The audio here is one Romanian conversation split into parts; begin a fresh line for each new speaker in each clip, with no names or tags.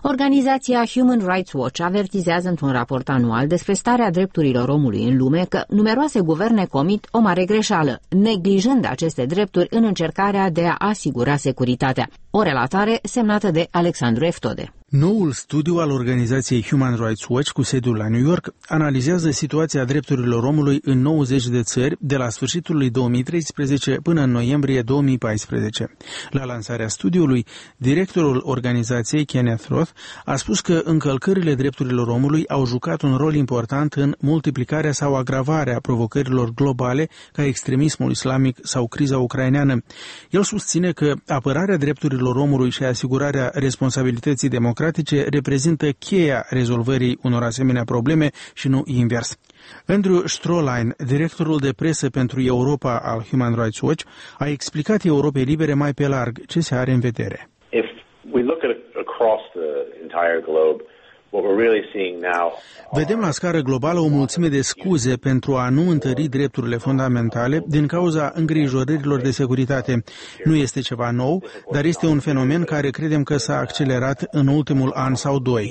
Organizația Human Rights Watch avertizează într-un raport anual despre starea drepturilor omului în lume că numeroase guverne comit o mare greșeală, neglijând aceste drepturi în încercarea de a asigura securitatea. O relatare semnată de Alexandru Eftode.
Noul studiu al organizației Human Rights Watch cu sediul la New York analizează situația drepturilor omului în 90 de țări de la sfârșitul lui 2013 până în noiembrie 2014. La lansarea studiului, directorul organizației, Kenneth Roth, a spus că încălcările drepturilor omului au jucat un rol important în multiplicarea sau agravarea provocărilor globale ca extremismul islamic sau criza ucraineană. El susține că apărarea drepturilor omului și asigurarea responsabilității democratice reprezintă cheia rezolvării unor asemenea probleme și nu invers. Andrew Stroline, directorul de presă pentru Europa al Human Rights Watch, a explicat Europei Libere mai pe larg ce se are în vedere.
If we look at across the entire globe, what we're really seeing now.
Vedem la scară globală o mulțime de scuze pentru a nu întări drepturile fundamentale din cauza îngrijorărilor de securitate. Nu este ceva nou, dar este un fenomen care credem că s-a accelerat în ultimul an sau doi.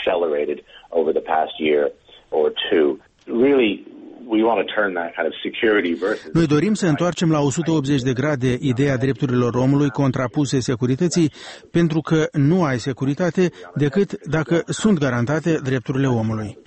Noi dorim să întoarcem la 180 de grade ideea drepturilor omului contrapuse securității, pentru că nu ai securitate decât dacă sunt garantate drepturile omului.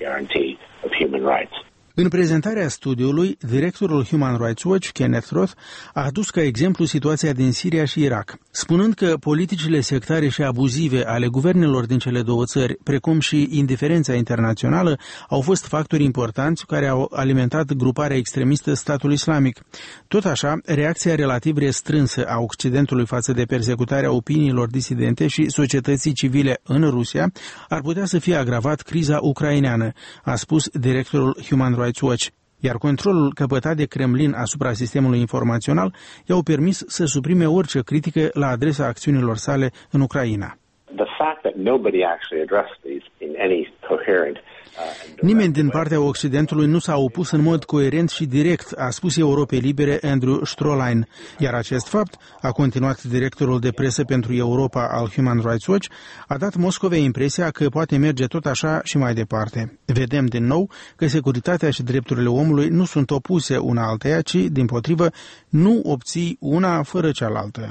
În prezentarea studiului, directorul Human Rights Watch, Kenneth Roth, a adus ca exemplu situația din Siria și Irak, spunând că politicile sectare și abuzive ale guvernelor din cele două țări, precum și indiferența internațională, au fost factori importanți care au alimentat gruparea extremistă Statul Islamic. Tot așa, reacția relativ restrânsă a Occidentului față de persecutarea opiniilor disidente și societății civile în Rusia ar putea să fie agravat criza ucraineană, a spus directorul Human Rights Watch, iar controlul căpătat de Kremlin asupra sistemului informațional i-au permis să suprime orice critică la adresa acțiunilor sale în Ucraina. Nimeni din partea Occidentului nu s-a opus în mod coerent și direct, a spus Europei Libere Andrew Stroline, iar acest fapt, a continuat directorul de presă pentru Europa al Human Rights Watch, a dat Moscovei impresia că poate merge tot așa și mai departe. Vedem din nou că securitatea și drepturile omului nu sunt opuse una alteia, ci, dimpotrivă, nu obții una fără cealaltă.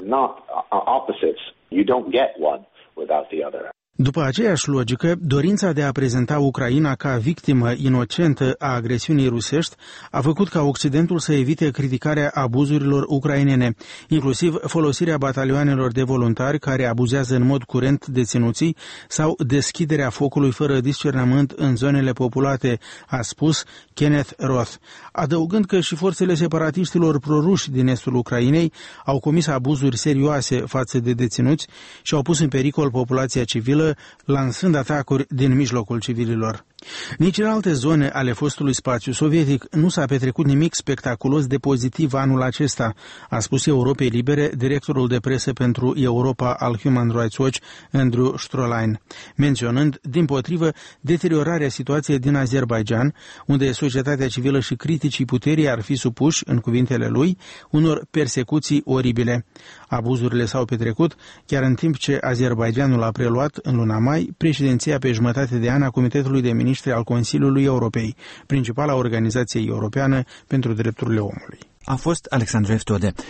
După aceeași logică, dorința de a prezenta Ucraina ca victimă inocentă a agresiunii rusești a făcut ca Occidentul să evite criticarea abuzurilor ucrainene, inclusiv folosirea batalioanelor de voluntari care abuzează în mod curent deținuții sau deschiderea focului fără discernământ în zonele populate, a spus Kenneth Roth, adăugând că și forțele separatiștilor proruși din estul Ucrainei au comis abuzuri serioase față de deținuți și au pus în pericol populația civilă, lansând atacuri din mijlocul civililor. Nici în alte zone ale fostului spațiu sovietic nu s-a petrecut nimic spectaculos de pozitiv anul acesta, a spus Europei Libere directorul de presă pentru Europa al Human Rights Watch, Andrew Stroline, menționând, dimpotrivă, deteriorarea situației din Azerbaidjan, unde societatea civilă și criticii puterii ar fi supuși, în cuvintele lui, unor persecuții oribile. Abuzurile s-au petrecut chiar în timp ce Azerbaidjanul a preluat, în luna mai, președinția pe jumătate de an a Comitetului de Ministri al Consiliului Europei, principala organizație europeană pentru drepturile omului.
A fost Alexandru Eftode.